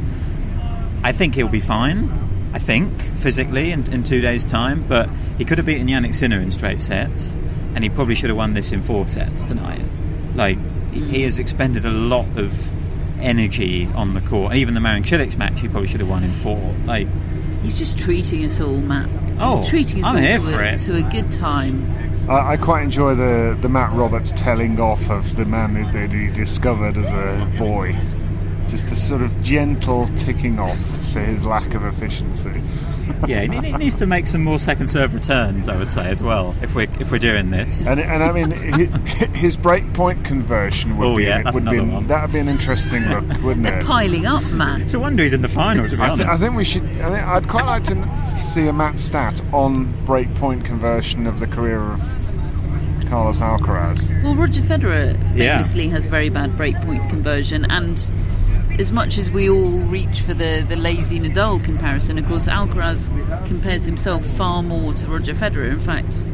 I think he'll be fine. I think physically in 2 days' time, but he could have beaten Jannik Sinner in straight sets, and he probably should have won this in 4 sets tonight. Like, he has expended a lot of energy on the court. Even the Marin Cilic match, he probably should have won in 4. Like, he's just treating us all, Matt. He's treating us all to a good time. I quite enjoy the Matt Roberts telling off of the man that he discovered as a boy. Just the sort of gentle ticking off for his lack of efficiency. Yeah, he needs to make some more second serve returns, I would say, as well, if we're doing this. And I mean, his break point conversion would be an interesting look, wouldn't it? They're piling up, Matt. It's a wonder he's in the final, to be honest. I think we should. I'd quite like to see a Matt stat on break point conversion of the career of Carlos Alcaraz. Well, Roger Federer famously has very bad break point conversion, and as much as we all reach for the lazy Nadal comparison, of course, Alcaraz compares himself far more to Roger Federer. In fact,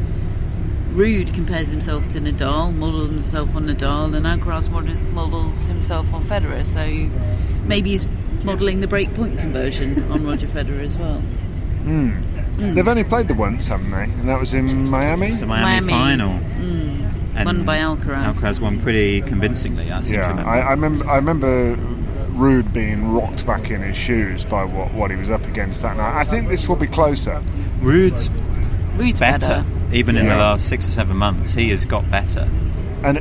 Ruud compares himself to Nadal, models himself on Nadal, and Alcaraz models himself on Federer. So maybe he's modelling the breakpoint conversion on Roger Federer as well. They've only played the once, haven't they? And that was in Miami? The Miami final. Won by Alcaraz. Alcaraz won pretty convincingly, I seem to remember. I remember Ruud being rocked back in his shoes by what he was up against that night. I think this will be closer. Ruud's better. Even in the last 6 or 7 months, he has got better. And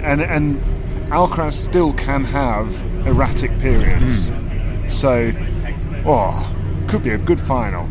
Alcaraz still can have erratic periods. So, could be a good final.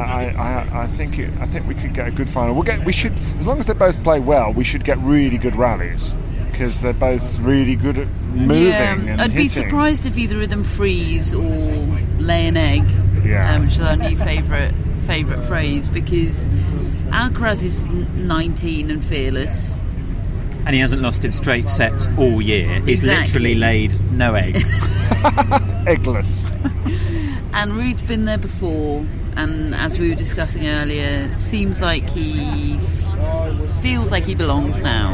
I think we could get a good final. We should, as long as they both play well, we should get really good rallies, because they're both really good at moving and hitting. I'd be surprised if either of them freeze or lay an egg, which is our new favourite phrase, because Alcaraz is 19 and fearless. And he hasn't lost in straight sets all year. He's literally laid no eggs. Eggless. And Ruud's been there before, and as we were discussing earlier, seems like he feels like he belongs now.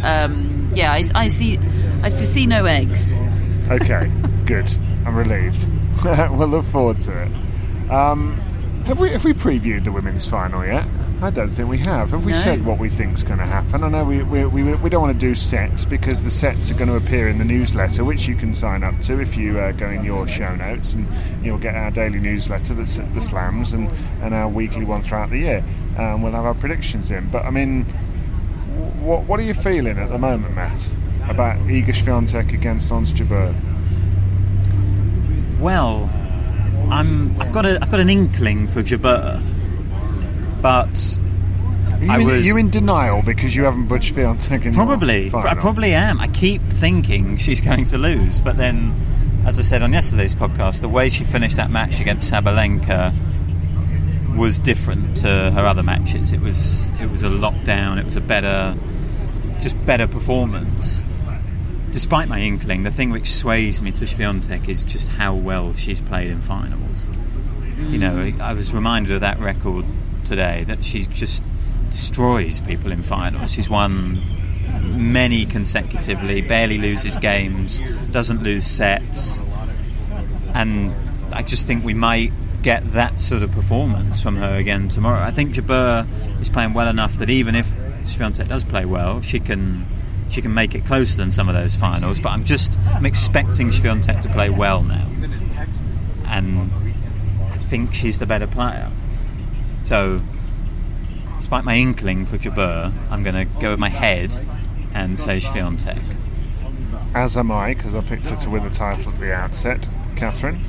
I foresee no eggs. Okay, good. I'm relieved. We'll look forward to it. Have we previewed the women's final yet? I don't think we have. Have we said what we think's going to happen? I know we don't want to do sets, because the sets are going to appear in the newsletter, which you can sign up to if you go in your show notes, and you'll get our daily newsletter, the slams, and our weekly one throughout the year. We'll have our predictions in. But I mean, what are you feeling at the moment, Matt, about Iga Świątek against Ons Jabeur? Well, I've got an inkling for Jabeur, but Are you in denial because you haven't Butch Swiatek in probably. your final? I probably am. I keep thinking she's going to lose, but then, as I said on yesterday's podcast, the way she finished that match against Sabalenka was different to her other matches. It was a lockdown. It was a better performance. Despite my inkling, the thing which sways me to Swiatek is just how well she's played in finals. You know, I was reminded of that record today, that she just destroys people in finals. She's won many consecutively, barely loses games, doesn't lose sets, and I just think we might get that sort of performance from her again tomorrow. I think Jabeur is playing well enough that even if Swiatek does play well, she can make it closer than some of those finals, but I'm expecting Swiatek to play well now, and I think she's the better player. So despite my inkling for Jabeur, I'm going to go with my head and say Swiatek. As am I, because I picked her to win the title at the outset. Catherine?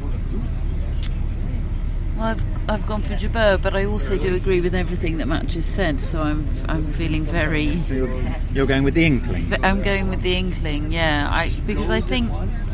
Well, I've gone for Jabeur, but I also do agree with everything that Matt just said, so I'm feeling very... You're going with the inkling? I'm going with the inkling, yeah. Because I think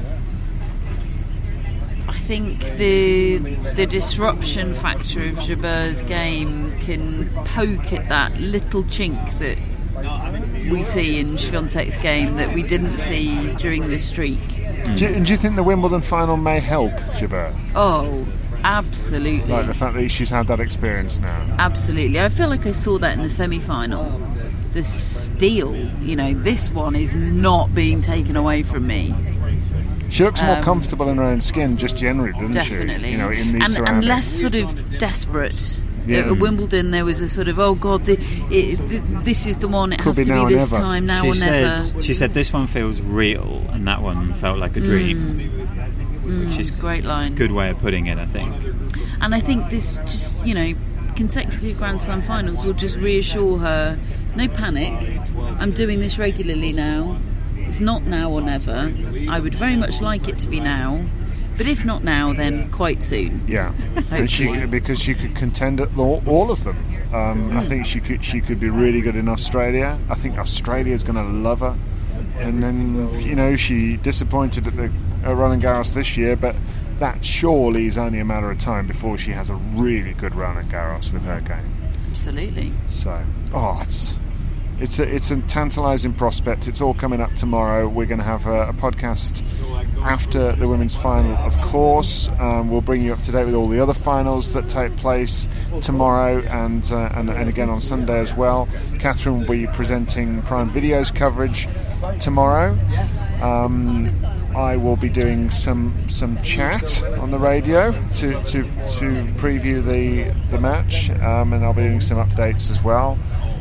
the disruption factor of Jabeur's game can poke at that little chink that we see in Swiatek's game that we didn't see during this streak. Do you think the Wimbledon final may help Jabeur? Oh, absolutely. Like the fact that she's had that experience now? Absolutely. I feel like I saw that in the semi-final. The steel, this one is not being taken away from me. She looks more comfortable in her own skin, just generally, doesn't definitely. she? In these surroundings. And less sort of desperate. Yeah. At Wimbledon, there was a sort of, oh God, this is the one. It Could has to be this time, now or never. She said this one feels real, and that one felt like a dream. Which is a great line. Good way of putting it, I think. And I think this just, consecutive Grand Slam finals will just reassure her, no panic, I'm doing this regularly now. It's not now or never. I would very much like it to be now, but if not now, then quite soon. Yeah, because she could contend at all of them. I think she could be really good in Australia. I think Australia's going to love her. And then, she disappointed at Roland Garros this year, but that surely is only a matter of time before she has a really good Roland Garros with her game. Absolutely. So, it's a tantalising prospect. It's all coming up tomorrow. We're going to have a podcast after the women's final, of course. We'll bring you up to date with all the other finals that take place tomorrow and again on Sunday as well. Catherine will be presenting Prime Video's coverage tomorrow. I will be doing some chat on the radio to preview the match, and I'll be doing some updates as well.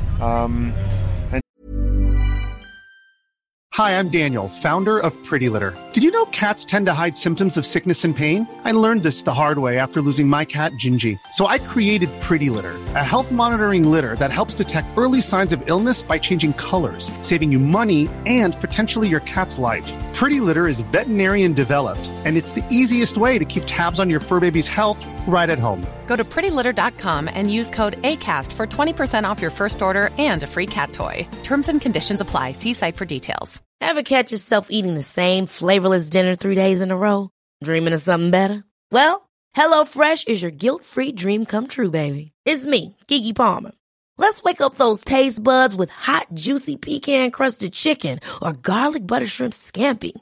Hi, I'm Daniel, founder of Pretty Litter. Did you know cats tend to hide symptoms of sickness and pain? I learned this the hard way after losing my cat, Gingy. So I created Pretty Litter, a health monitoring litter that helps detect early signs of illness by changing colors, saving you money and potentially your cat's life. Pretty Litter is veterinarian developed, and it's the easiest way to keep tabs on your fur baby's health right at home. Go to prettylitter.com and use code ACAST for 20% off your first order and a free cat toy. Terms and conditions apply. See site for details. Ever catch yourself eating the same flavorless dinner 3 days in a row? Dreaming of something better? Well, HelloFresh is your guilt-free dream come true, baby. It's me, Keke Palmer. Let's wake up those taste buds with hot, juicy pecan-crusted chicken or garlic butter shrimp scampi.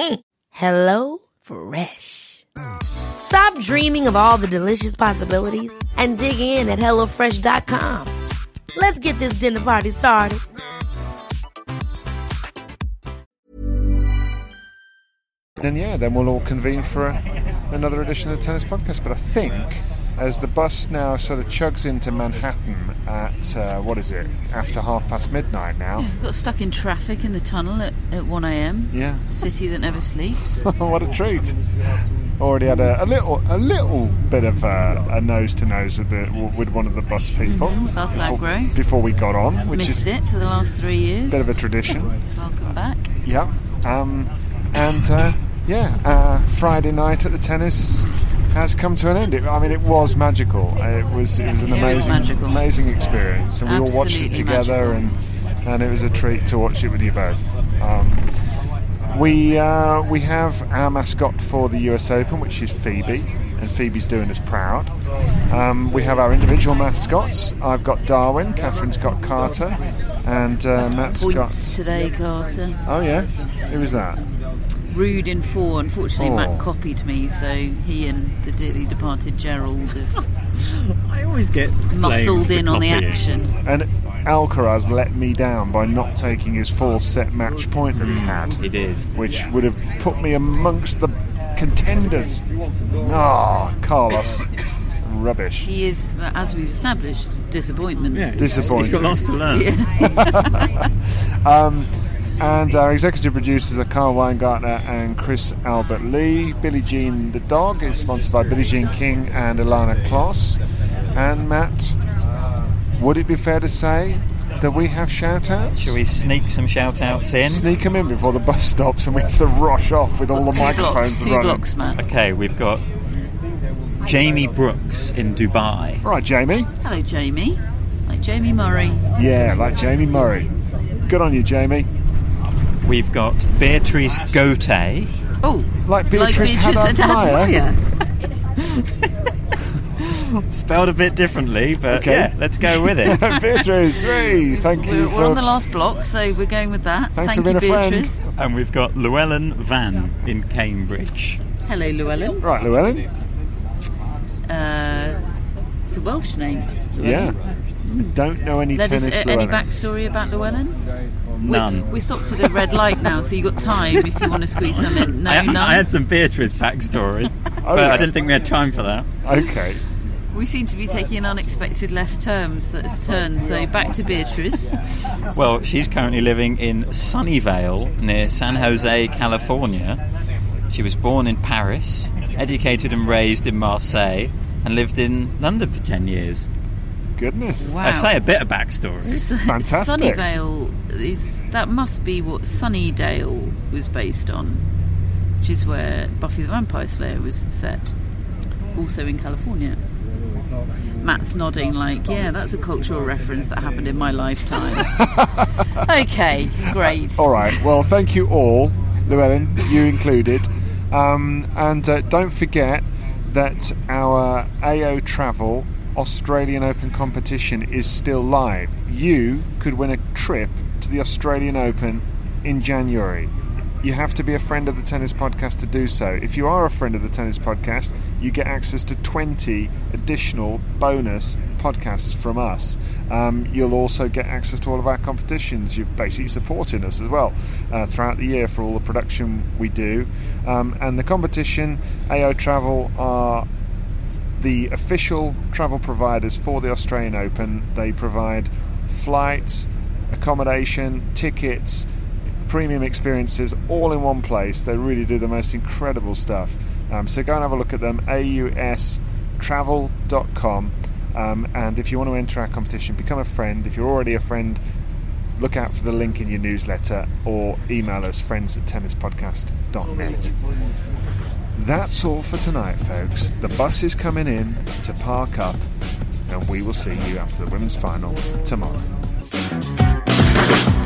HelloFresh. Stop dreaming of all the delicious possibilities and dig in at HelloFresh.com. Let's get this dinner party started. Then we'll all convene for another edition of the Tennis Podcast. But I think as the bus now sort of chugs into Manhattan at, after midnight now. Yeah, got stuck in traffic in the tunnel at 1 a.m. Yeah. City that never sleeps. What a treat. Already had a little bit of a nose-to-nose with one of the bus people. Bus aggro. Before we got on. Missed it for the last 3 years. Bit of a tradition. Welcome back. Yeah. Friday night at the tennis, has come to an end. It was magical. It was an amazing experience, and we all watched it together, and it was a treat to watch it with you both. We have our mascot for the US Open, which is Phoebe, and Phoebe's doing us proud. We have our individual mascots. I've got Darwin, Catherine's got Carter, and Matt's got... Points today, Carter. Oh, yeah? Who was that? Rude in 4. Unfortunately, Matt copied me, so he and the dearly departed Gerald have I always get muscled in on the action. And Alcaraz let me down by not taking his 4th set match point that he had. He did. Which would have put me amongst the contenders. Carlos. Rubbish. He is, as we've established, disappointment. Yeah, disappointing. He's got lots to learn. Yeah. And our executive producers are Carl Weingartner and Chris Albert Lee. Billie Jean the Dog is sponsored by Billie Jean King and Ilana Kloss. And Matt, would it be fair to say that we have shout-outs? Shall we sneak some shout-outs in? Sneak them in before the bus stops and we have to rush off with all the microphones running. 2 blocks, Matt. Okay, we've got Jamie Brooks in Dubai. Right, Jamie. Hello, Jamie. Like Jamie Murray. Yeah, like Jamie Murray. Good on you, Jamie. We've got Beatrice Gote. Oh, like Beatrice Haddad-Meyer. Spelled a bit differently, but yeah, let's go with it. Beatrice, thank you. We're on the last block, so we're going with that. Thanks Thank for you, being a Beatrice. friend. And we've got Llewellyn Van in Cambridge. Hello, Llewellyn. Right, Llewellyn. It's a Welsh name. Llewellyn. Yeah. I don't know any tennis Llewellyn. Any backstory about Llewellyn? None. We stopped at a red light now, so you got time if you want to squeeze some in. No, none. I had some Beatrice backstory, but I didn't think we had time for that. Okay. We seem to be taking an unexpected left turn, so back to Beatrice. Well, she's currently living in Sunnyvale, near San Jose, California. She was born in Paris, educated and raised in Marseille, and lived in London for 10 years. Goodness. Wow. I say a bit of backstory. Fantastic. Sunnyvale, that must be what Sunnydale was based on, which is where Buffy the Vampire Slayer was set, also in California. Matt's nodding like, yeah, that's a cultural reference that happened in my lifetime. Okay, great. All right, well, thank you all, Llewellyn, you included. And don't forget that our AO Travel Australian Open competition is still live. You could win a trip to the Australian Open in January. You have to be a friend of the Tennis Podcast to do so. If you are a friend of the Tennis Podcast, you get access to 20 additional bonus podcasts from us. You'll also get access to all of our competitions. You're basically supporting us as well throughout the year for all the production we do. And the competition, AO Travel are the official travel providers for the Australian Open. They provide flights, accommodation, tickets, premium experiences all in one place. They really do the most incredible stuff. So go and have a look at them, austravel.com. And if you want to enter our competition, become a friend. If you're already a friend, look out for the link in your newsletter or email us, friends@tennispodcast.net. That's all for tonight, folks. The bus is coming in to park up, and we will see you after the women's final tomorrow.